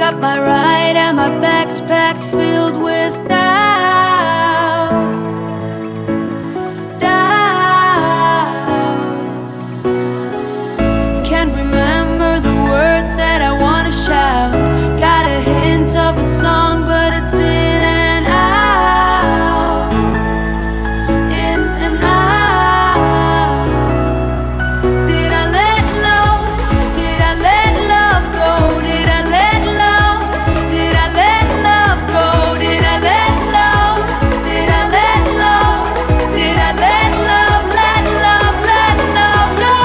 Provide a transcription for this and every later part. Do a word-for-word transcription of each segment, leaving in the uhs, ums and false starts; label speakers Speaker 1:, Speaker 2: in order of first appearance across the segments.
Speaker 1: got my ride and my back's packed, filled with doubt, doubt. Can't remember the words that I wanna shout. Got a hint of a song, but it's in and out, in and out. Did I let love, did I let love go? Did I let love, did I let love go? Did I let love, did I let love, did I let love, let love, let love go?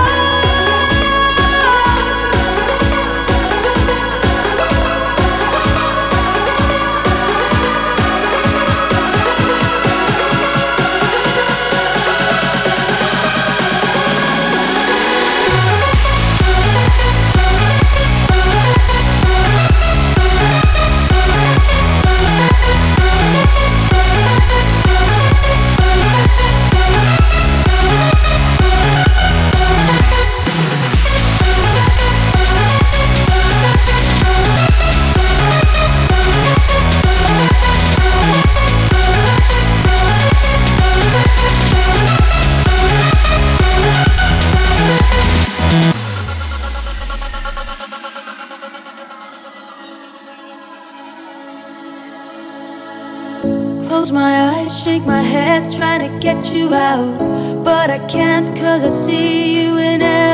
Speaker 1: Close my eyes, shake my head, trying to get you out, but I can't, 'cause I see you in every